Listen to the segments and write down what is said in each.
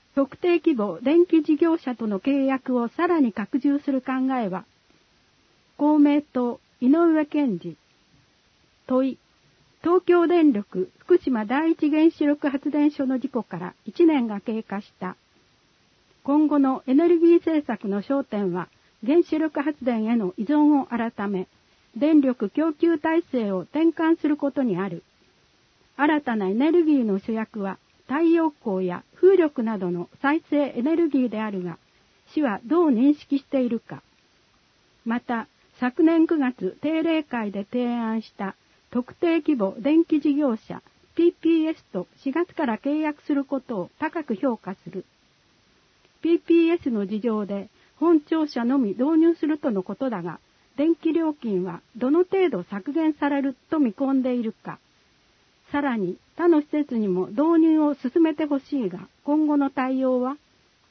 特定規模電気事業者との契約をさらに拡充する考えは、公明党井上健二。問い、東京電力福島第一原子力発電所の事故から1年が経過した。今後のエネルギー政策の焦点は、原子力発電への依存を改め、電力供給体制を転換することにある。新たなエネルギーの主役は、太陽光や風力などの再生エネルギーであるが、市はどう認識しているか。また、昨年9月定例会で提案した特定規模電気事業者 PPS と4月から契約することを高く評価する。PPS の事情で本庁舎のみ導入するとのことだが、電気料金はどの程度削減されると見込んでいるか。さらに他の施設にも導入を進めてほしいが、今後の対応は？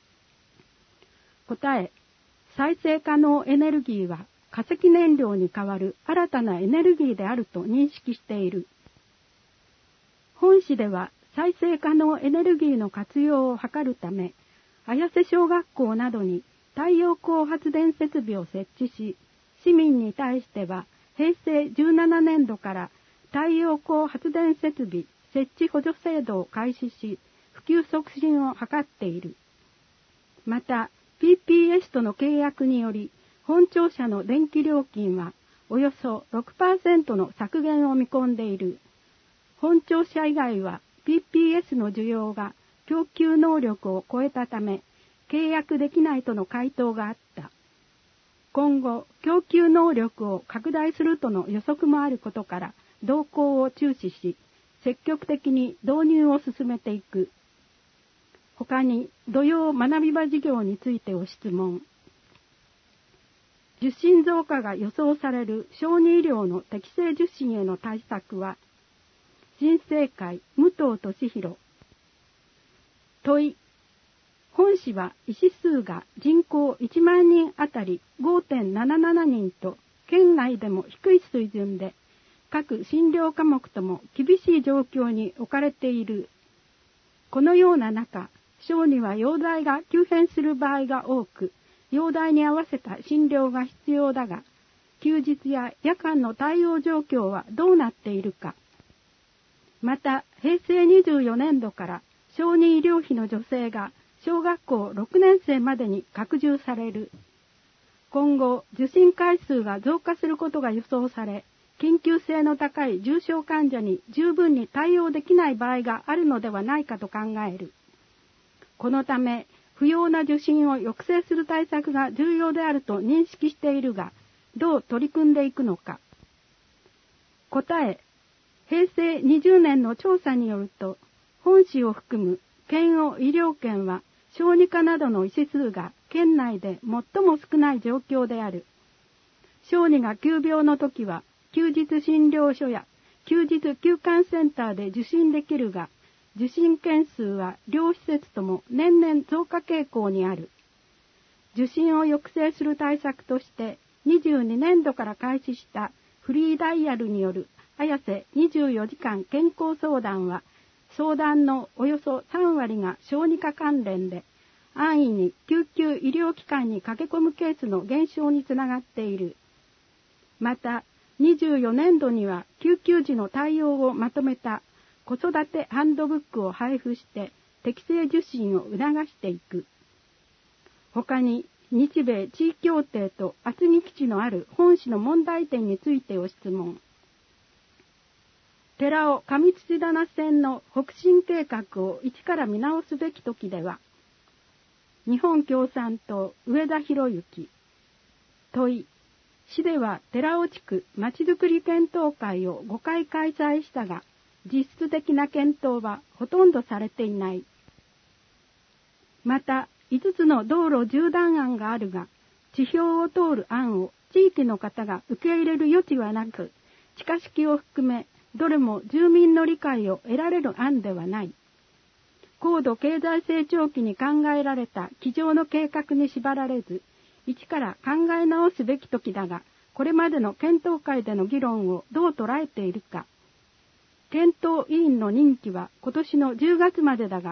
答え、再生可能エネルギーは化石燃料に代わる新たなエネルギーであると認識している。本市では再生可能エネルギーの活用を図るため、綾瀬小学校などに太陽光発電設備を設置し、市民に対しては平成17年度から太陽光発電設備設置補助制度を開始し、普及促進を図っている。また、PPS との契約により、本庁舎の電気料金はおよそ 6% の削減を見込んでいる。本庁舎以外は PPS の需要が供給能力を超えたため、契約できないとの回答があった。今後、供給能力を拡大するとの予測もあることから、動向を注視し、積極的に導入を進めていく。他に、土曜学び場事業についてを質問。受診増加が予想される小児医療の適正受診への対策は、新生会武藤俊弘。問い、本市は医師数が人口1万人あたり 5.77 人と県内でも低い水準で、各診療科目とも厳しい状況に置かれている。このような中、小児は容体が急変する場合が多く、容体に合わせた診療が必要だが、休日や夜間の対応状況はどうなっているか。また、平成24年度から小児医療費の助成が小学校6年生までに拡充される。今後、受診回数が増加することが予想され、緊急性の高い重症患者に十分に対応できない場合があるのではないかと考える。このため、不要な受診を抑制する対策が重要であると認識しているが、どう取り組んでいくのか。答え、平成20年の調査によると、本市を含む県央医療圏は小児科などの医師数が県内で最も少ない状況である。小児が急病の時は、休日診療所や休日休館センターで受診できるが、受診件数は両施設とも年々増加傾向にある。受診を抑制する対策として、22年度から開始したフリーダイヤルによる綾瀬24時間健康相談は、相談のおよそ3割が小児科関連で、安易に救急医療機関に駆け込むケースの減少につながっている。また、24年度には救急時の対応をまとめた子育てハンドブックを配布して適正受診を促していく。他に日米地位協定と厚木基地のある本市の問題点についてを質問。寺尾上土棚線の北進計画を一から見直すべき時では。日本共産党上田博之。問い、市では寺尾地区まちづくり検討会を5回開催したが、実質的な検討はほとんどされていない。また、5つの道路縦断案があるが、地表を通る案を地域の方が受け入れる余地はなく、地下式を含め、どれも住民の理解を得られる案ではない。高度経済成長期に考えられた机上の計画に縛られず、一から考え直すべき時だが、これまでの検討会での議論をどう捉えているか。検討委員の任期は今年の10月までだが、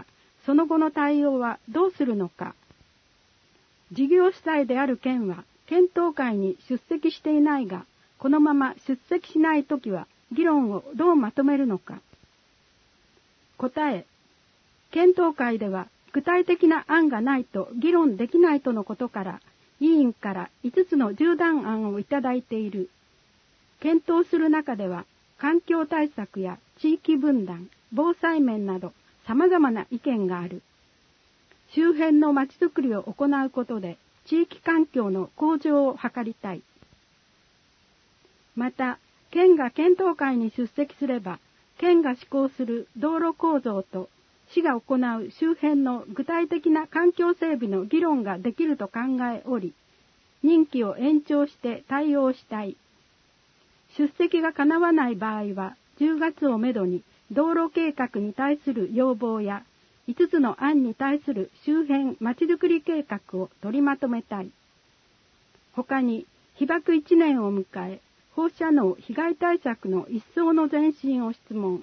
その後の対応はどうするのか。事業主催である県は検討会に出席していないが、このまま出席しないときは議論をどうまとめるのか。答え、検討会では具体的な案がないと議論できないとのことから、委員から5つの縦断案をいただいている。検討する中では、環境対策や地域分断、防災面など様々な意見がある。周辺のまちづくりを行うことで地域環境の向上を図りたい。また、県が検討会に出席すれば、県が施行する道路構造と市が行う周辺の具体的な環境整備の議論ができると考えおり、任期を延長して対応したい。出席が叶わない場合は、10月をめどに道路計画に対する要望や、5つの案に対する周辺まちづくり計画を取りまとめたい。他に、被爆1年を迎え、放射能被害対策の一層の前進を質問。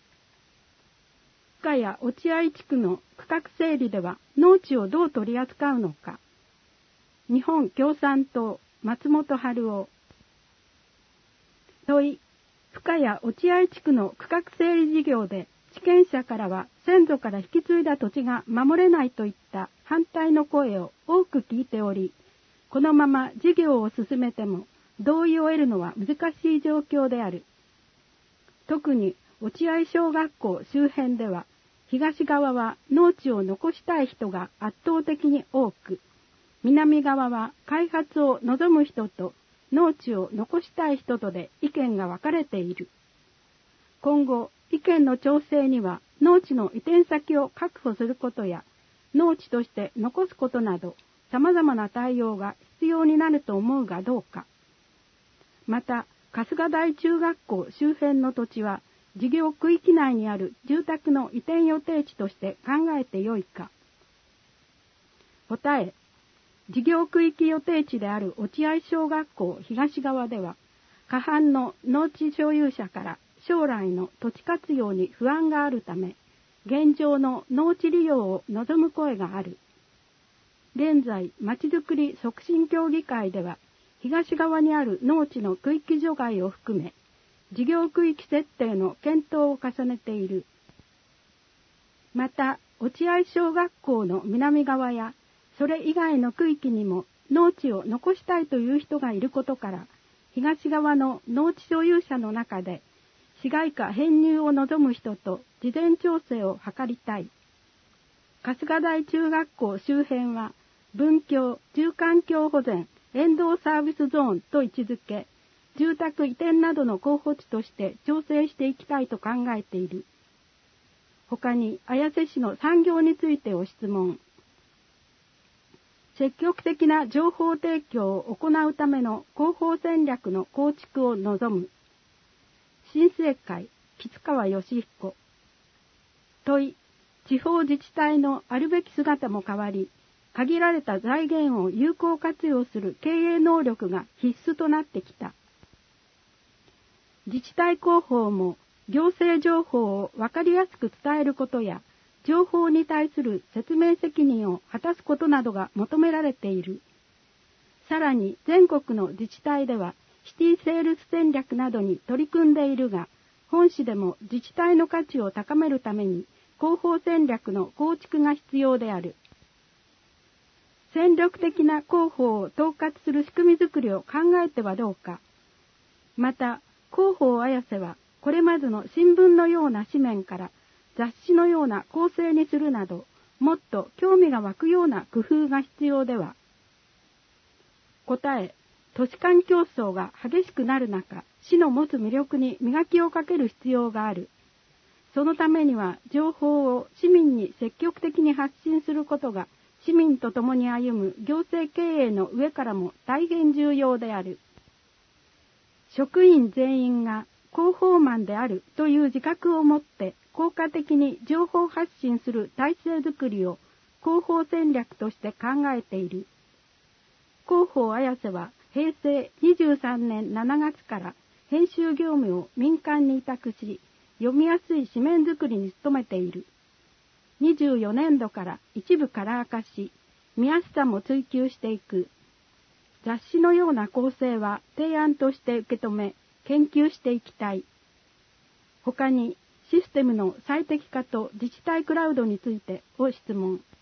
深谷落合地区の区画整理では農地をどう取り扱うのか。日本共産党松本春夫。問い、深谷落合地区の区画整理事業で地権者からは先祖から引き継いだ土地が守れないといった反対の声を多く聞いており、このまま事業を進めても同意を得るのは難しい状況である。特に落合小学校周辺では、東側は農地を残したい人が圧倒的に多く、南側は開発を望む人と農地を残したい人とで意見が分かれている。今後、意見の調整には農地の移転先を確保することや、農地として残すことなど、様々な対応が必要になると思うがどうか。また、春日台中学校周辺の土地は、事業区域内にある住宅の移転予定地として考えてよいか。答え、事業区域予定地である落合小学校東側では、過半の農地所有者から将来の土地活用に不安があるため、現状の農地利用を望む声がある。現在、まちづくり促進協議会では、東側にある農地の区域除外を含め、事業区域設定の検討を重ねている。また、落合小学校の南側や、それ以外の区域にも農地を残したいという人がいることから、東側の農地所有者の中で、市街化編入を望む人と事前調整を図りたい。春日台中学校周辺は、文教、住環境保全、沿道サービスゾーンと位置づけ、住宅移転などの候補地として調整していきたいと考えている。他に、綾瀬市の産業についてを質問。積極的な情報提供を行うための広報戦略の構築を望む。新生会、吉川義彦。問い、地方自治体のあるべき姿も変わり、限られた財源を有効活用する経営能力が必須となってきた。自治体広報も行政情報を分かりやすく伝えることや、情報に対する説明責任を果たすことなどが求められている。さらに全国の自治体ではシティセールス戦略などに取り組んでいるが、本市でも自治体の価値を高めるために広報戦略の構築が必要である。戦力的な広報を統括する仕組みづくりを考えてはどうか。また、広報綾瀬はこれまでの新聞のような紙面から雑誌のような構成にするなど、もっと興味が湧くような工夫が必要では。答え、都市間競争が激しくなる中、市の持つ魅力に磨きをかける必要がある。そのためには情報を市民に積極的に発信することが市民と共に歩む行政経営の上からも大変重要である。職員全員が広報マンであるという自覚を持って効果的に情報発信する体制づくりを広報戦略として考えている。広報綾瀬は平成23年7月から編集業務を民間に委託し、読みやすい紙面づくりに努めている。 24年度から一部カラー化し、見やすさも追求していく。雑誌のような構成は提案として受け止め、研究していきたい。他に、システムの最適化と自治体クラウドについてを質問。